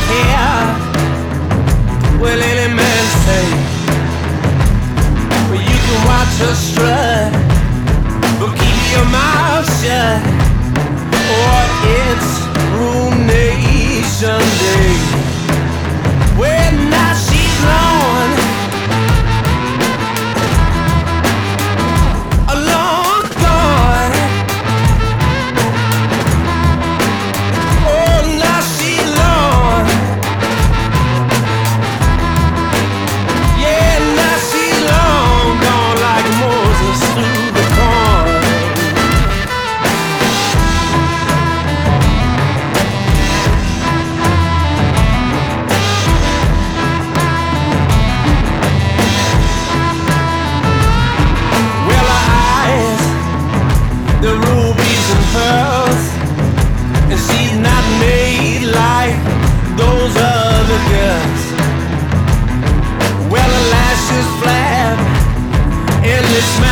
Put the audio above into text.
care. Well, any man say, well, you can watch her strut, but keep your mouth shut, or it's Ruination Day. Well, now she's gone, long gone. Oh, now she's long. Yeah, now she's long gone like Moses through the corn. Well, her eyes, the rubies and pearls, and she's not made like those other girls. Well, her lashes flap, endless